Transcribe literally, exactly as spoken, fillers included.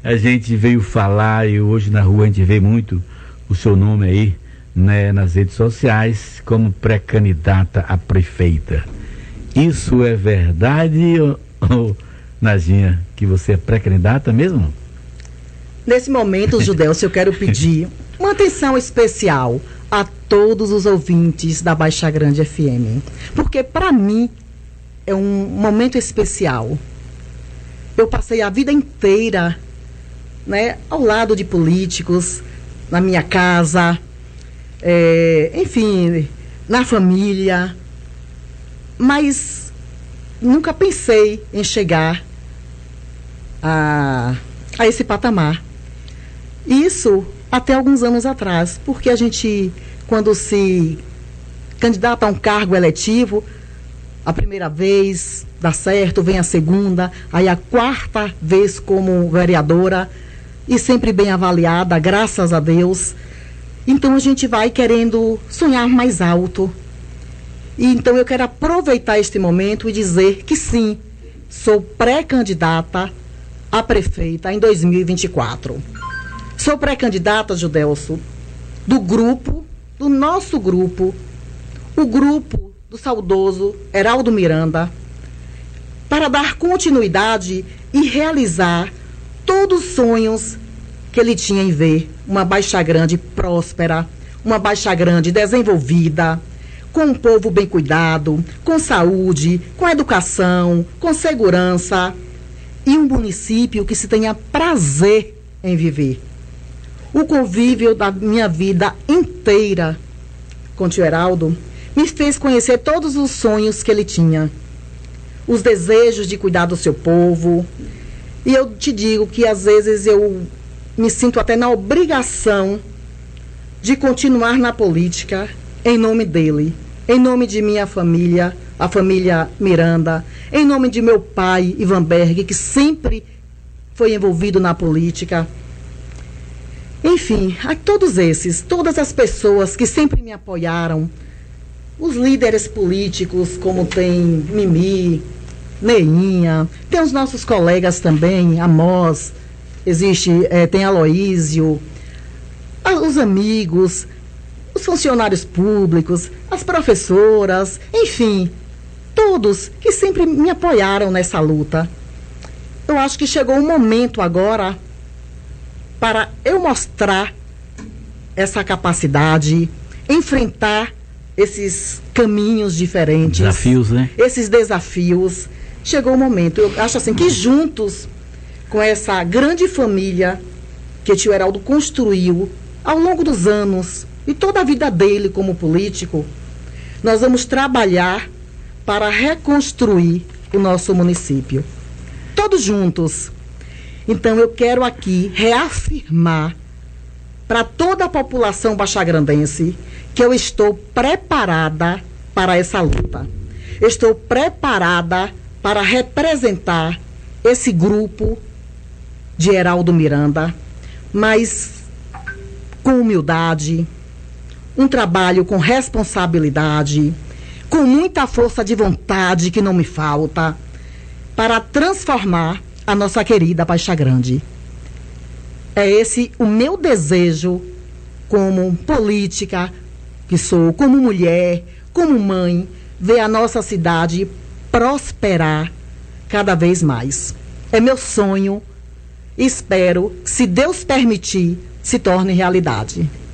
a gente veio falar e hoje na rua a gente vê muito o seu nome aí, né, nas redes sociais como pré-candidata a prefeita. Isso é verdade, ou, ou, Nadinha, que você é pré-candidata mesmo? Nesse momento, Judélcio, eu quero pedir uma atenção especial a todos os ouvintes da Baixa Grande F M, porque para mim é um momento especial. Eu passei a vida inteira, né, ao lado de políticos, na minha casa, é, enfim, na família, mas nunca pensei em chegar a, a esse patamar. Isso até alguns anos atrás, porque a gente, quando se candidata a um cargo eletivo, a primeira vez dá certo, vem a segunda, aí a quarta vez como vereadora, e sempre bem avaliada, graças a Deus. Então a gente vai querendo sonhar mais alto. E então eu quero aproveitar este momento e dizer que sim, sou pré-candidata a prefeita em dois mil e vinte e quatro. Sou pré-candidata, Judélcio, do grupo, do nosso grupo, o grupo do saudoso Heraldo Miranda, para dar continuidade e realizar todos os sonhos que ele tinha em ver uma Baixa Grande próspera, uma Baixa Grande desenvolvida, com um povo bem cuidado, com saúde, com educação, com segurança, e um município que se tenha prazer em viver. O convívio da minha vida inteira com o tio Heraldo me fez conhecer todos os sonhos que ele tinha, os desejos de cuidar do seu povo. E eu te digo que às vezes eu me sinto até na obrigação de continuar na política em nome dele, em nome de minha família, a família Miranda, em nome de meu pai, Ivan Berg, que sempre foi envolvido na política. Enfim, a todos esses, todas as pessoas que sempre me apoiaram, os líderes políticos, como tem Mimi, Neinha, tem os nossos colegas também, Amós, existe, é, tem Aloísio, a, os amigos, os funcionários públicos, as professoras, enfim, todos que sempre me apoiaram nessa luta. Eu acho que chegou o momento agora para eu mostrar essa capacidade, enfrentar esses caminhos diferentes. Desafios, né? Esses desafios. Chegou o momento, eu acho assim, que juntos, com essa grande família que tio Heraldo construiu ao longo dos anos e toda a vida dele como político, nós vamos trabalhar para reconstruir o nosso município. Todos juntos. Então eu quero aqui reafirmar para toda a população baixagrandense que eu estou preparada para essa luta. Estou preparada para representar esse grupo de Heraldo Miranda, mas com humildade, um trabalho com responsabilidade, com muita força de vontade que não me falta, para transformar a nossa querida Baixa Grande. É esse o meu desejo como política que sou, como mulher, como mãe, ver a nossa cidade prosperar cada vez mais. É meu sonho, espero, se Deus permitir, se torne realidade.